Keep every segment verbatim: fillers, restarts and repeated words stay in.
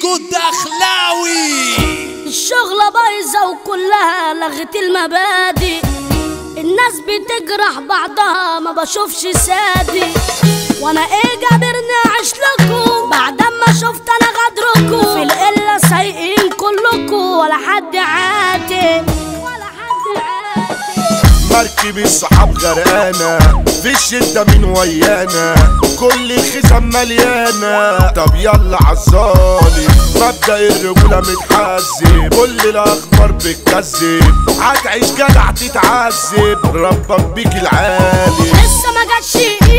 فيجو الدخلاوي. الشغلة بايظة وكلها لغت المبادئ، الناس بتجرح بعضها ما بشوفش سادي، وانا ايه جابرني اعيش لكم بعد ما شفت انا غدركم في القلة سايقين كلكم ولا حد عاتق ولا حد عاتق. مركب الصحاب غرقانة في الشدة من ويانا، كل الخزم مليانة. طب يلا عالظالم مبدأ الرجولة متحزب، كل الأخبار بتكذب، هتعيش جدع تتعذب ربك بيك العالي. لسه ما جاتش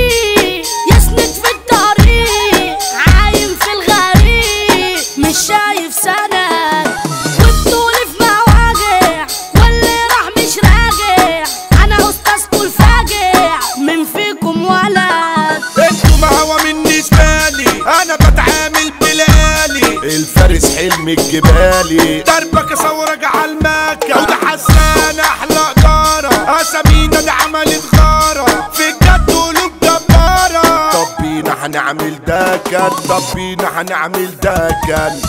ايه يسند في الطريق، عايم في الغريق مش شايف سند، وبطولي في مواجع واللي راح مش راجع. انا استاذكوا الفاجع من فيكم ولد، انتوا مهوى مني زبالي، انا بتعامل بلالي. الفارس حلم الجبالي، دربك اصورك عالمكة، وده حسان احلى قدارة، اسامينا دي عملت غارة في الجد قلوب جبارة. طب بينا هنعمل ده كان، طب بينا هنعمل ده كان.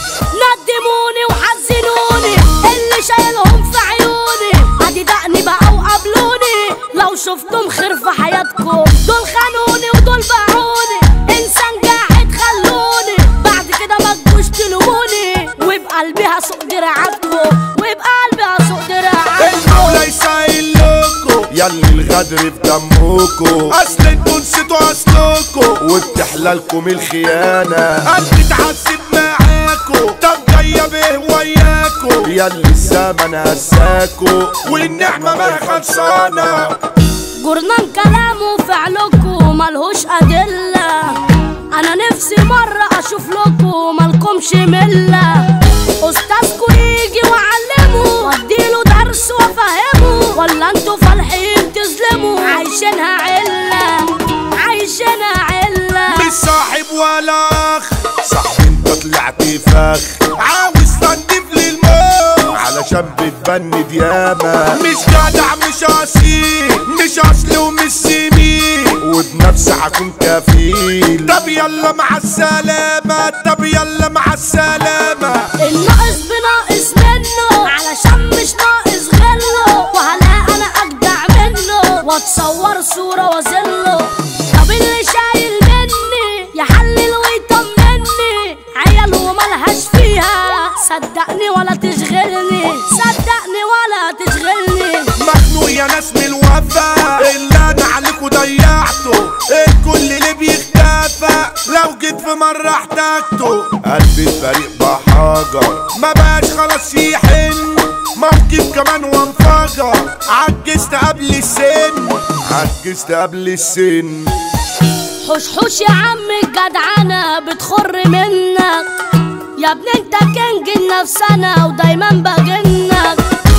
ندموني وحزنوني اللي شايلهم في عيوني، ادي دقني بقى وقابلوني، لو شفتم خير في حياتكم دول خانوني ودول باعوني. انسان جاحد خلوني بعد كده ما تجوش تلوموني، وبقلبي هسوق دراعاتكم وبقلبي هسوق دراعاتكم. المولى يسهل لكم ياللي الغدر في دمكم، اصل انتوا نسيتوا اصلكم وبتحلالكم الخيانة. قلبي اتعذب معاكم، طب جاية بيه وياكم ياللي الزمن هساكم والنعمة ما خلصانة. جرنان كلام وفعلكم ملهوش أدلة، أنا نفسي مرة أشوف لكم مالكمش ملة. أستاذكوا يجي وعلمه واديله درس وافهمه، ولا انتوا فالحين تظلموا عايشينها علة عايشينها علة. مش صاحب ولا أخ، صاحبي انت طلعت فخ، عاوز تنضيف للموت علشان بتبند ياما. مش جدع مش اصيل، مش اصل ومش سمين، وبنفسي هكون كفيل. طب يلا مع السلامة، طب يلا مع السلامة. الناقص بناقص منه علشان مش ناقص غله، وهلاقي انا اجدع منه واتصور صورة وازله. طب اللي شايل مني يحلل ويطمني، عيال وملهاش فيها صدقني ولا تشغلني، صدقني ولا تشغلني. مخنوق يا ناس من الوفا، اللي انا عليكوا ضيعته، الكل اللي بيختفى لو جيت في مرة احتاجته. قلبي الفريق بحجر ما بقاش خلاص يحن، موقف كمان وانفجر، عجزت قبل السن عجزت قبل السن. حوش حوش يا عم الجدعنة بتخر منك، يا ابني انت كنج النفسانة ودايما بجنك.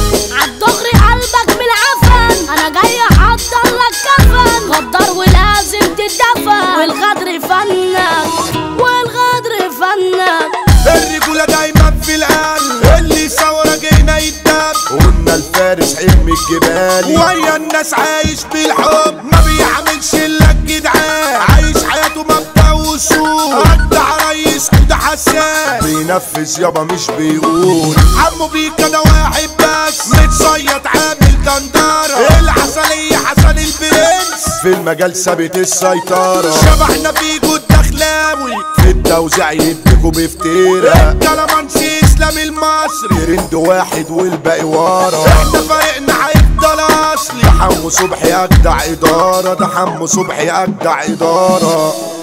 عالدغري قلبك من العفن، انا جاي احضر لك كفن، غدار ولازم تدفن، والغدر فنك والغدر فنك. الرجولة دايما في القلب، اللي ثورة جينا يتدب، قلنا الفارس حلم الجبالي، ويا الناس عايش بالحب ما بيعملش الا الجدعان، عايش حياته مبدأ وصول، اجدع ريس وده حسان، بينفذ يابا مش بيقول. عمو بيكا ده واحد بس متصيط عامل جندارة، العسلية حسن البرنس في المجال ثابت السيطرة. شبحنا فيجو الدخلاوي في التوزيع يديكوا بفتيرة، الكلامانسي اسلام المصري ترند واحد والباقي ورا. احنا فريقنا هيفضل اصلي، ده حمو صبحي اجدع ادارة، ده حمو صبحي اجدع ادارة.